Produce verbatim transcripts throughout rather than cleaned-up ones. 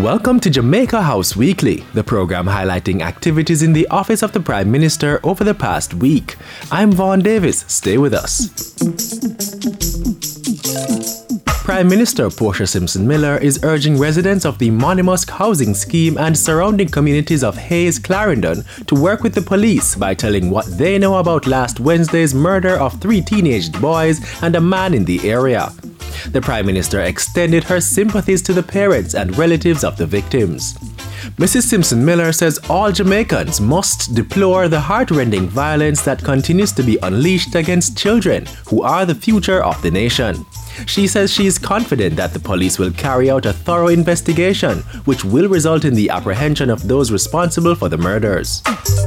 Welcome to Jamaica House Weekly, the program highlighting activities in the office of the Prime Minister over the past week. I'm Vaughn Davis. Stay with us. Prime Minister Portia Simpson Miller is urging residents of the Monimusk housing scheme and surrounding communities of Hayes, Clarendon to work with the police by telling what they know about last Wednesday's murder of three teenaged boys and a man in the area. The Prime Minister extended her sympathies to the parents and relatives of the victims. Missus Simpson Miller says all Jamaicans must deplore the heartrending violence that continues to be unleashed against children, who are the future of the nation. She says she is confident that the police will carry out a thorough investigation, which will result in the apprehension of those responsible for the murders.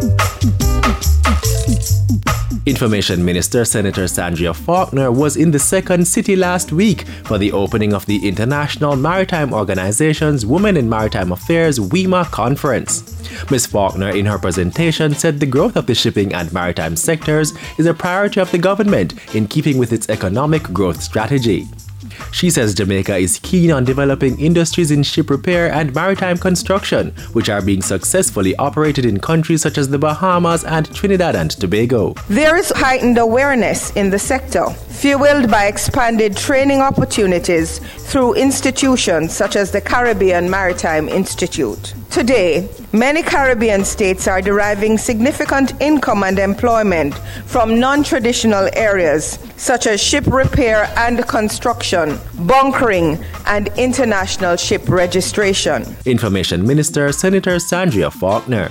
Information Minister Senator Sandria Faulkner was in the second city last week for the opening of the International Maritime Organization's Women in Maritime Affairs W I M A conference. Miz Faulkner in her presentation said the growth of the shipping and maritime sectors is a priority of the government in keeping with its economic growth strategy. She says Jamaica is keen on developing industries in ship repair and maritime construction, which are being successfully operated in countries such as the Bahamas and Trinidad and Tobago. There is heightened awareness in the sector, fueled by expanded training opportunities through institutions such as the Caribbean Maritime Institute. Today, many Caribbean states are deriving significant income and employment from non-traditional areas such as ship repair and construction, bunkering, and international ship registration. Information Minister Senator Sandria Faulkner.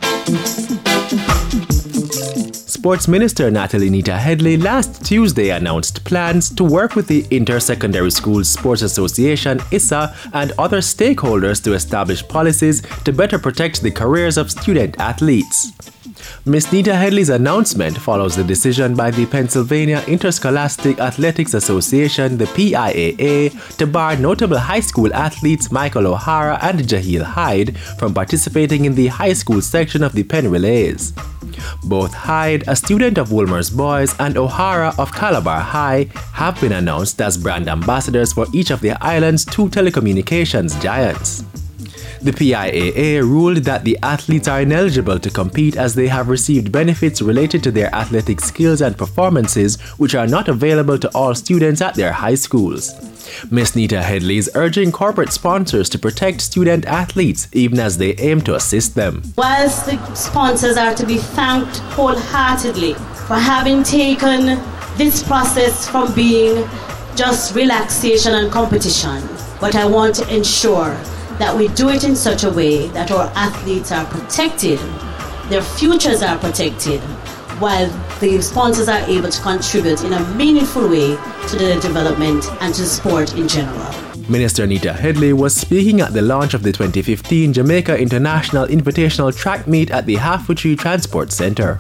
Sports Minister Natalie Nita Headley last Tuesday announced plans to work with the Inter-Secondary Schools Sports Association I S A and other stakeholders to establish policies to better protect the careers of student athletes. Miz Nita Headley's announcement follows the decision by the Pennsylvania Interscholastic Athletics Association, the P I A A, to bar notable high school athletes Michael O'Hara and Jaheel Hyde from participating in the high school section of the Penn Relays. Both Hyde, a student of Wolmer's Boys, and O'Hara of Calabar High have been announced as brand ambassadors for each of the island's two telecommunications giants. The P I A A ruled that the athletes are ineligible to compete as they have received benefits related to their athletic skills and performances which are not available to all students at their high schools. Miz Nita Headley is urging corporate sponsors to protect student athletes even as they aim to assist them. Whilst the sponsors are to be thanked wholeheartedly for having taken this process from being just relaxation and competition, but I want to ensure that we do it in such a way that our athletes are protected, their futures are protected, while the sponsors are able to contribute in a meaningful way to the development and to sport in general. Minister Nita Headley was speaking at the launch of the twenty fifteen Jamaica International Invitational Track Meet at the Half-Way Transport Center.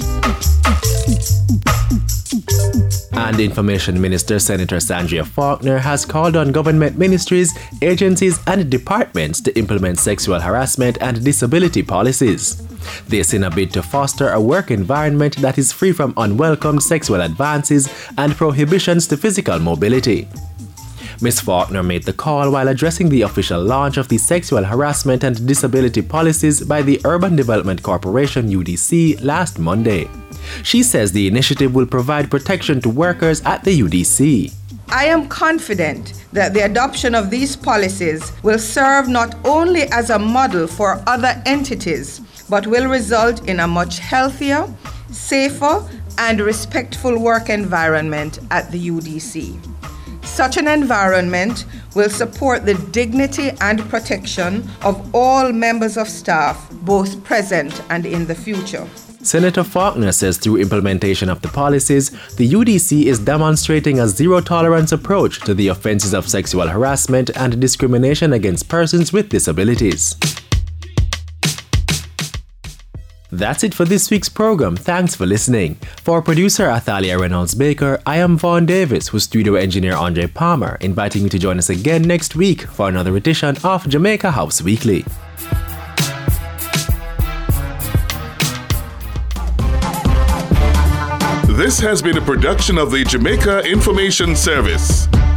And Information Minister Senator Sandria Faulkner has called on government ministries, agencies, and departments to implement sexual harassment and disability policies. This in a bid to foster a work environment that is free from unwelcome sexual advances and prohibitions to physical mobility. Miz Faulkner made the call while addressing the official launch of the Sexual Harassment and Disability Policies by the Urban Development Corporation U D C last Monday. She says the initiative will provide protection to workers at the U D C. I am confident that the adoption of these policies will serve not only as a model for other entities, but will result in a much healthier, safer, and respectful work environment at the U D C. Such an environment will support the dignity and protection of all members of staff, both present and in the future. Senator Faulkner says through implementation of the policies, the U D C is demonstrating a zero-tolerance approach to the offenses of sexual harassment and discrimination against persons with disabilities. That's it for this week's program. Thanks for listening. For producer Athalia Reynolds-Baker, I am Vaughn Davis, with studio engineer Andre Palmer, inviting you to join us again next week for another edition of Jamaica House Weekly. This has been a production of the Jamaica Information Service.